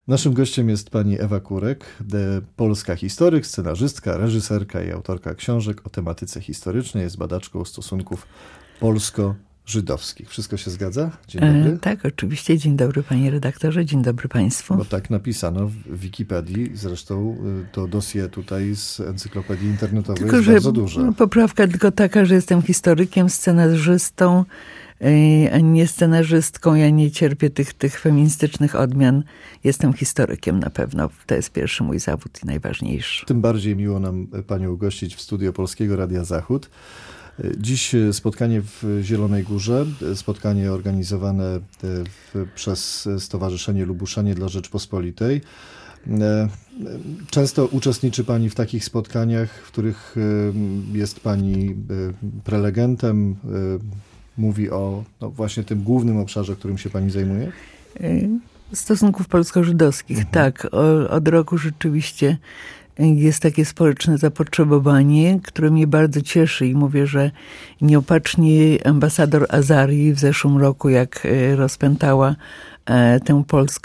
Naszym gościem jest pani Ewa Kurek, polska historyk, scenarzystka, reżyserka i autorka książek o tematyce historycznej. Jest badaczką stosunków polsko-żydowskich. Wszystko się zgadza? Dzień dobry. Tak, oczywiście. Dzień dobry panie redaktorze, dzień dobry państwu. Bo tak napisano w Wikipedii, zresztą to dossier tutaj z encyklopedii internetowej tylko, jest bardzo duże. Poprawka tylko taka, że jestem historykiem, scenarzystą, a nie scenarzystką. Ja nie cierpię tych feministycznych odmian. Jestem historykiem na pewno. To jest pierwszy mój zawód i najważniejszy. Tym bardziej miło nam panią gościć w studio Polskiego Radia Zachód. Dziś spotkanie w Zielonej Górze, spotkanie organizowane przez Stowarzyszenie Lubuszanie dla Rzeczpospolitej. Często uczestniczy pani w takich spotkaniach, w których jest pani prelegentem, mówi o właśnie tym głównym obszarze, którym się pani zajmuje? Stosunków polsko-żydowskich, tak. Od roku rzeczywiście jest takie społeczne zapotrzebowanie, które mnie bardzo cieszy i mówię, że nieopatrznie ambasador Azarii w zeszłym roku, jak rozpętała tę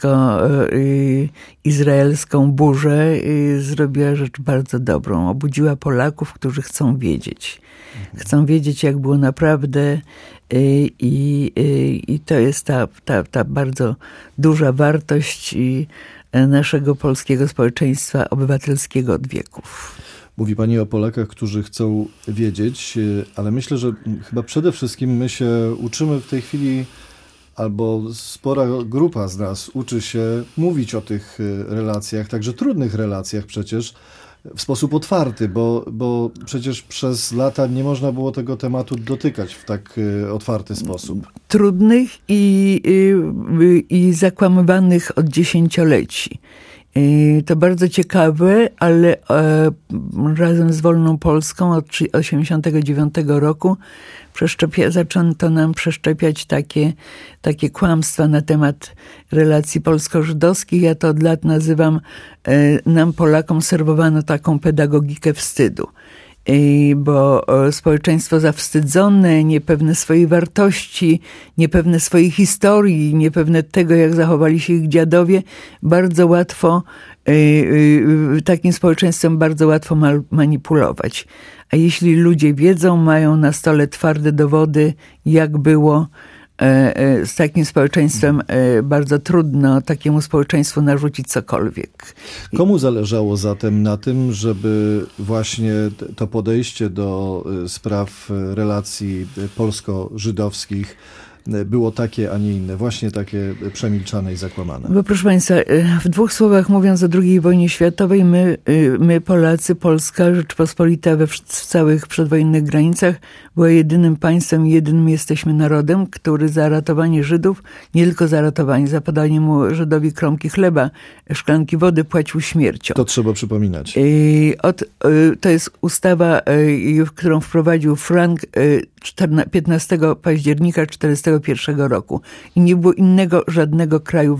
polsko-izraelską burzę, zrobiła rzecz bardzo dobrą. Obudziła Polaków, którzy chcą wiedzieć. Chcą wiedzieć, jak było naprawdę i to jest ta bardzo duża wartość naszego polskiego społeczeństwa obywatelskiego od wieków. Mówi pani o Polakach, którzy chcą wiedzieć, ale myślę, że chyba przede wszystkim my się uczymy w tej chwili, albo spora grupa z nas uczy się mówić o tych relacjach, także trudnych relacjach przecież, w sposób otwarty, bo przecież przez lata nie można było tego tematu dotykać w tak otwarty sposób. Trudnych i zakłamywanych od dziesięcioleci. To bardzo ciekawe, ale razem z Wolną Polską od 1989 roku zaczęto nam przeszczepiać takie kłamstwa na temat relacji polsko-żydowskich. Ja to od lat nazywam, nam Polakom serwowano taką pedagogikę wstydu. Bo społeczeństwo zawstydzone, niepewne swojej wartości, niepewne swojej historii, niepewne tego, jak zachowali się ich dziadowie, bardzo łatwo, takim społeczeństwem bardzo łatwo manipulować. A jeśli ludzie wiedzą, mają na stole twarde dowody, jak było, z takim społeczeństwem bardzo trudno takiemu społeczeństwu narzucić cokolwiek. Komu zależało zatem na tym, żeby właśnie to podejście do spraw relacji polsko-żydowskich było takie, a nie inne, właśnie takie przemilczane i zakłamane? Bo proszę państwa, w dwóch słowach mówiąc o II wojnie światowej, my Polacy, Polska, Rzeczpospolita w całych przedwojennych granicach była jedynym państwem i jedynym jesteśmy narodem, który za ratowanie Żydów, nie tylko za ratowanie, za podanie mu Żydowi kromki chleba, szklanki wody płacił śmiercią. To trzeba przypominać. To jest ustawa, którą wprowadził Frank 15 października 1941 roku. I nie było żadnego kraju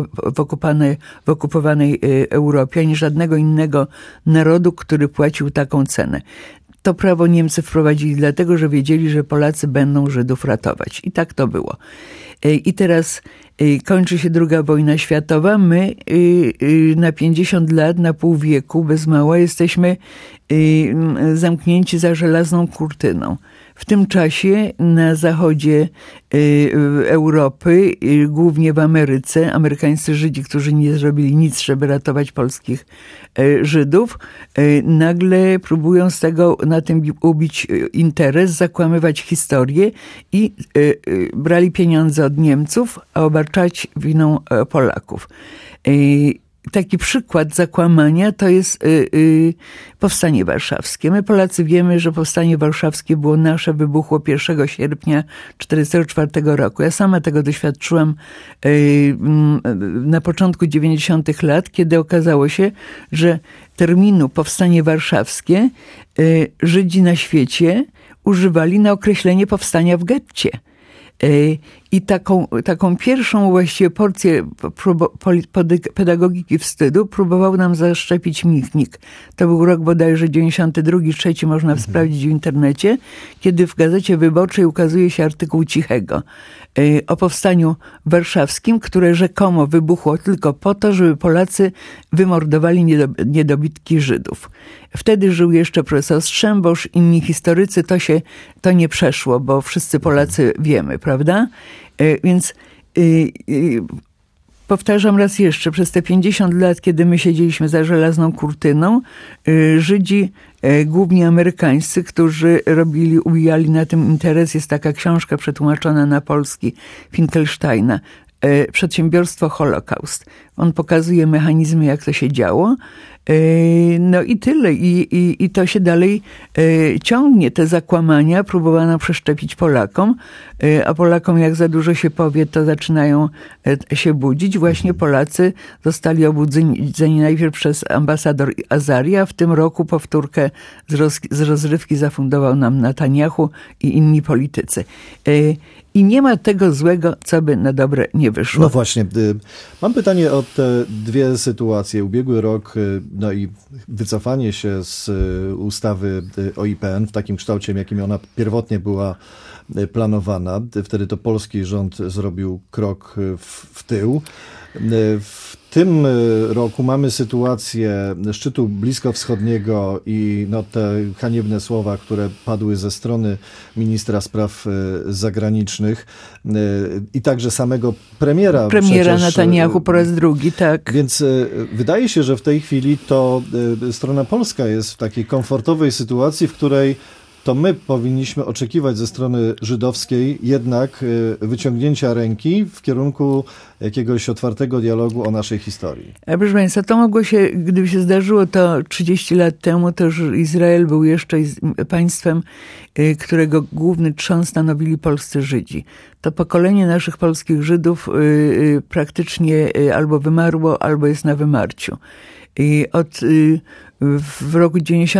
w okupowanej Europie, ani żadnego innego narodu, który płacił taką cenę. To prawo Niemcy wprowadzili dlatego, że wiedzieli, że Polacy będą Żydów ratować. I tak to było. I teraz kończy się II wojna światowa. My na 50 lat, na pół wieku, bez mała, jesteśmy zamknięci za żelazną kurtyną. W tym czasie na zachodzie Europy, głównie w Ameryce, amerykańscy Żydzi, którzy nie zrobili nic, żeby ratować polskich Żydów, nagle próbują na tym ubić interes, zakłamywać historię i brali pieniądze od Niemców, a obarczać winą Polaków. Taki przykład zakłamania to jest Powstanie Warszawskie. My Polacy wiemy, że Powstanie Warszawskie było nasze, wybuchło 1 sierpnia 1944 roku. Ja sama tego doświadczyłam na początku 90. lat, kiedy okazało się, że terminu Powstanie Warszawskie Żydzi na świecie używali na określenie powstania w getcie. I taką pierwszą właściwie porcję pedagogiki wstydu próbował nam zaszczepić Michnik. To był rok bodajże 92-3, można sprawdzić w internecie, kiedy w Gazecie Wyborczej ukazuje się artykuł Cichego o powstaniu warszawskim, które rzekomo wybuchło tylko po to, żeby Polacy wymordowali niedobitki Żydów. Wtedy żył jeszcze profesor Strzembosz, inni historycy, to nie przeszło, bo wszyscy Polacy wiemy, prawda? Więc powtarzam raz jeszcze, przez te 50 lat, kiedy my siedzieliśmy za żelazną kurtyną, Żydzi, głównie amerykańscy, którzy uwijali na tym interes, jest taka książka przetłumaczona na polski Finkelsteina, Przedsiębiorstwo Holokaust. On pokazuje mechanizmy, jak to się działo. No i tyle. I to się dalej ciągnie. Te zakłamania próbowano przeszczepić Polakom, a Polakom jak za dużo się powie, to zaczynają się budzić. Właśnie Polacy zostali obudzeni najpierw przez ambasador Azaria, a w tym roku powtórkę z rozrywki zafundował nam Netanjahu i inni politycy. I nie ma tego złego, co by na dobre nie wyszło. No właśnie. Mam pytanie o te dwie sytuacje. Ubiegły rok, no i wycofanie się z ustawy o IPN w takim kształcie, jakim ona pierwotnie była planowana. Wtedy to polski rząd zrobił krok w tył. W tym roku mamy sytuację szczytu bliskowschodniego i te haniebne słowa, które padły ze strony ministra spraw zagranicznych i także samego premiera Netanjahu po raz drugi, tak. Więc wydaje się, że w tej chwili to strona polska jest w takiej komfortowej sytuacji, w której to my powinniśmy oczekiwać ze strony żydowskiej jednak wyciągnięcia ręki w kierunku jakiegoś otwartego dialogu o naszej historii. Proszę Państwa, to mogło się, gdyby się zdarzyło to 30 lat temu, to już Izrael był jeszcze państwem, którego główny trzon stanowili polscy Żydzi. To pokolenie naszych polskich Żydów praktycznie albo wymarło, albo jest na wymarciu. I w roku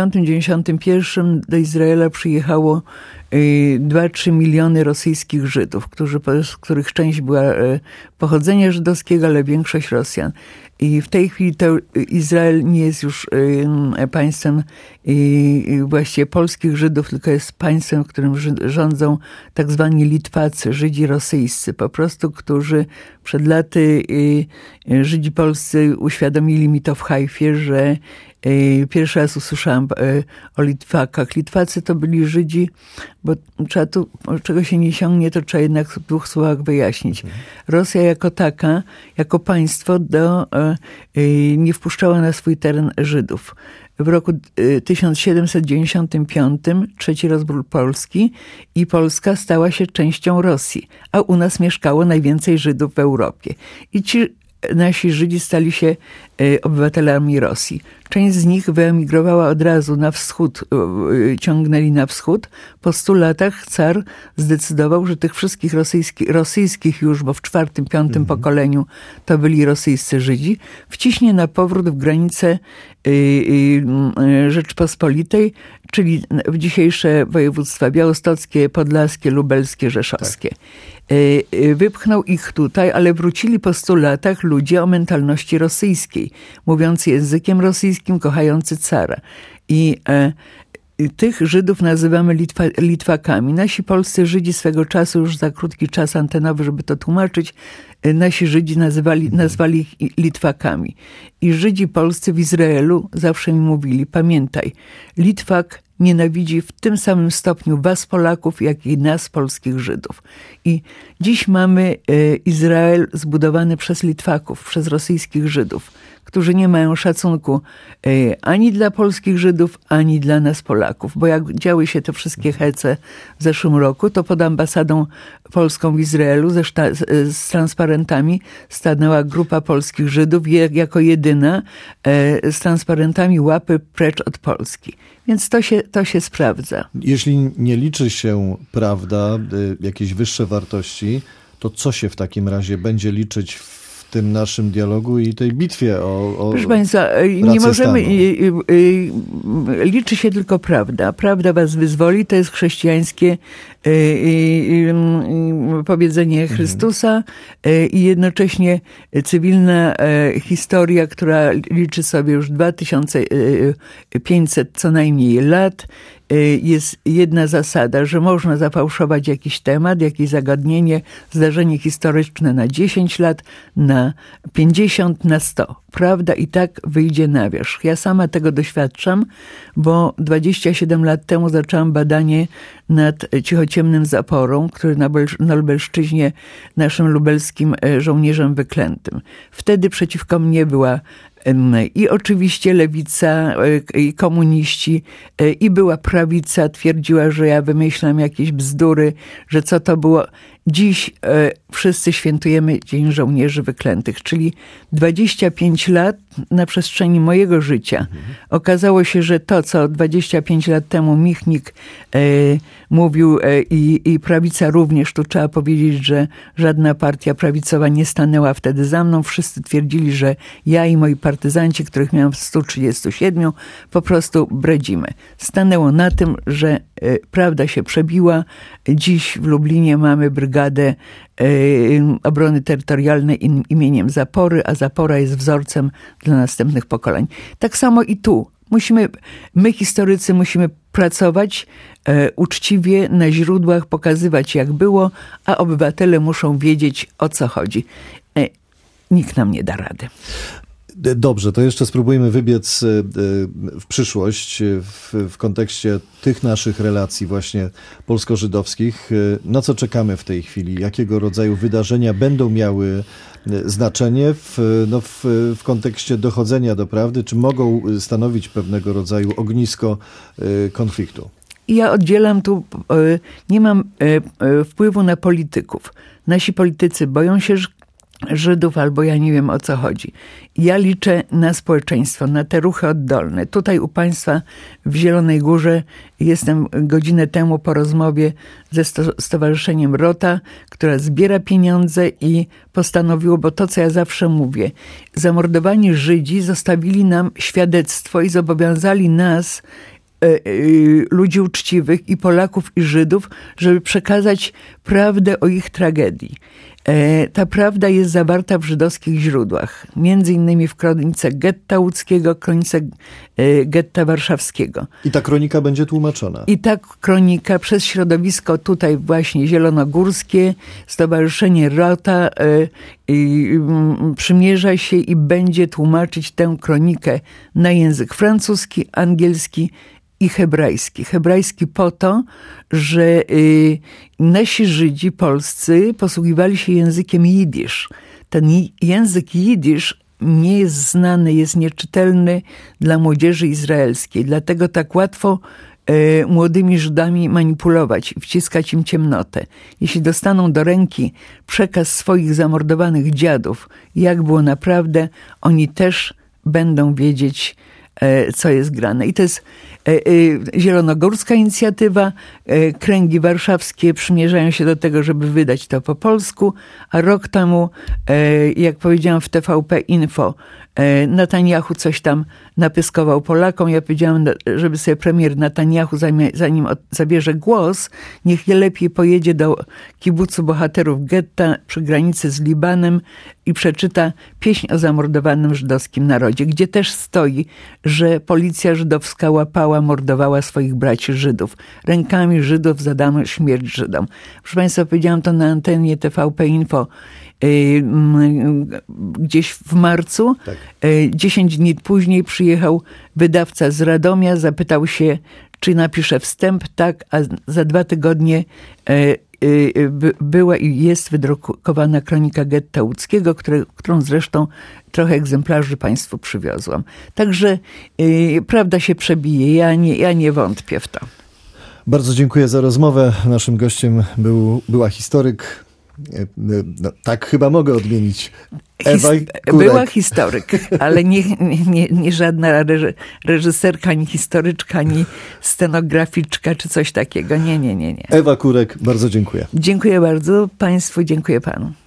90-91 do Izraela przyjechało 2-3 miliony rosyjskich Żydów, z których część była pochodzenia żydowskiego, ale większość Rosjan. I w tej chwili to Izrael nie jest już państwem właściwie polskich Żydów, tylko jest państwem, w którym rządzą tak zwani Litwacy, Żydzi rosyjscy, po prostu, którzy przed laty Żydzi polscy uświadomili mi to w Hajfie, że pierwszy raz usłyszałam o Litwakach. Litwacy to byli Żydzi, bo trzeba tu, czego się nie sięgnie, to trzeba jednak w 2 słowach wyjaśnić. Rosja jako taka, jako państwo nie wpuszczała na swój teren Żydów. W roku 1795 trzeci rozbiór Polski i Polska stała się częścią Rosji, a u nas mieszkało najwięcej Żydów w Europie. I ci nasi Żydzi stali się obywatelami Rosji. Część z nich wyemigrowała od razu na wschód, ciągnęli na wschód. Po 100 latach car zdecydował, że tych wszystkich rosyjskich już, bo w 4., 5. pokoleniu to byli rosyjscy Żydzi, wciśnie na powrót w granice Rzeczpospolitej, czyli w dzisiejsze województwa białostockie, podlaskie, lubelskie, rzeszowskie. Tak. Wypchnął ich tutaj, ale wrócili po 100 latach ludzie o mentalności rosyjskiej, mówiący językiem rosyjskim, kochający cara. I tych Żydów nazywamy Litwakami. Nasi polscy Żydzi swego czasu, już za krótki czas antenowy, żeby to tłumaczyć, nasi Żydzi nazwali ich Litwakami. I Żydzi polscy w Izraelu zawsze mi mówili, pamiętaj, Litwak nienawidzi w tym samym stopniu was Polaków, jak i nas, polskich Żydów. I dziś mamy Izrael zbudowany przez Litwaków, przez rosyjskich Żydów, którzy nie mają szacunku ani dla polskich Żydów, ani dla nas Polaków. Bo jak działy się te wszystkie hece w zeszłym roku, to pod ambasadą polską w Izraelu z transparentami stanęła grupa polskich Żydów jako jedyna z transparentami łapy precz od Polski. Więc to się sprawdza. Jeśli nie liczy się prawda, jakieś wyższe wartości, to co się w takim razie będzie liczyć w tym naszym dialogu i tej bitwie o Proszę Państwa, nie możemy... Liczy się tylko prawda. Prawda was wyzwoli. To jest chrześcijańskie powiedzenie Chrystusa i jednocześnie cywilna historia, która liczy sobie już 2500 co najmniej lat. Jest jedna zasada, że można zafałszować jakiś temat, jakieś zagadnienie, zdarzenie historyczne na 10 lat, na 50, na 100. Prawda i tak wyjdzie na wierzch. Ja sama tego doświadczam, bo 27 lat temu zaczęłam badanie nad cichociemnym zaporą, który na Lubelszczyźnie naszym lubelskim żołnierzem wyklętym. Wtedy przeciwko mnie była i oczywiście lewica, i komuniści, i była prawica, twierdziła, że ja wymyślam jakieś bzdury, że co to było. Dziś wszyscy świętujemy Dzień Żołnierzy Wyklętych, czyli 25 lat na przestrzeni mojego życia. Okazało się, że to, co 25 lat temu Michnik mówił i prawica również, tu trzeba powiedzieć, że żadna partia prawicowa nie stanęła wtedy za mną. Wszyscy twierdzili, że ja i moi partyzanci, których miałam 137, po prostu bredzimy. Stanęło na tym, że prawda się przebiła. Dziś w Lublinie mamy Brygadę Obrony Terytorialnej imieniem Zapory, a Zapora jest wzorcem dla następnych pokoleń. Tak samo i tu. My historycy musimy pracować uczciwie na źródłach, pokazywać jak było, a obywatele muszą wiedzieć, o co chodzi. Nikt nam nie da rady. Dobrze, to jeszcze spróbujmy wybiec w przyszłość w kontekście tych naszych relacji właśnie polsko-żydowskich. Na co czekamy w tej chwili? Jakiego rodzaju wydarzenia będą miały znaczenie w kontekście dochodzenia do prawdy? Czy mogą stanowić pewnego rodzaju ognisko konfliktu? Ja oddzielam tu, nie mam wpływu na polityków. Nasi politycy boją się Żydów, albo ja nie wiem, o co chodzi. Ja liczę na społeczeństwo, na te ruchy oddolne. Tutaj u państwa w Zielonej Górze jestem godzinę temu po rozmowie ze Stowarzyszeniem Rota, która zbiera pieniądze i postanowiło, bo to, co ja zawsze mówię, zamordowani Żydzi zostawili nam świadectwo i zobowiązali nas, ludzi uczciwych i Polaków i Żydów, żeby przekazać prawdę o ich tragedii. Ta prawda jest zawarta w żydowskich źródłach, między innymi w kronice getta łódzkiego, kronice getta warszawskiego. I ta kronika będzie tłumaczona. I ta kronika przez środowisko tutaj właśnie zielonogórskie, Stowarzyszenie Rota przymierza się i będzie tłumaczyć tę kronikę na język francuski, angielski i hebrajski. Hebrajski po to, że nasi Żydzi polscy posługiwali się językiem jidysz. Ten język jidysz nie jest znany, jest nieczytelny dla młodzieży izraelskiej. Dlatego tak łatwo młodymi Żydami manipulować i wciskać im ciemnotę. Jeśli dostaną do ręki przekaz swoich zamordowanych dziadów, jak było naprawdę, oni też będą wiedzieć, co jest grane. I to jest zielonogórska inicjatywa. Kręgi warszawskie przymierzają się do tego, żeby wydać to po polsku, a rok temu, jak powiedziałam w TVP Info, Netanyahu coś tam napyskował Polakom. Ja powiedziałam, żeby sobie premier Netanyahu, zanim zabierze głos, niech lepiej pojedzie do kibucu bohaterów getta przy granicy z Libanem i przeczyta pieśń o zamordowanym żydowskim narodzie, gdzie też stoi, że policja żydowska łapała, mordowała swoich braci Żydów. Rękami Żydów zadano śmierć Żydom. Proszę Państwa, powiedziałam to na antenie TVP Info gdzieś w marcu. Tak. 10 dni później przyjechał wydawca z Radomia, zapytał się, czy napisze wstęp. Tak, a za 2 tygodnie była i jest wydrukowana kronika getta łódzkiego, którą zresztą trochę egzemplarzy Państwu przywiozłam. Także prawda się przebije. Ja nie wątpię w to. Bardzo dziękuję za rozmowę. Naszym gościem była historyk. No, tak chyba mogę odmienić. Ewa Kurek. Była historyk, ale nie żadna reżyserka, ani historyczka, ani scenograficzka, czy coś takiego. Nie. Ewa Kurek, bardzo dziękuję. Dziękuję bardzo Państwu, dziękuję Panu.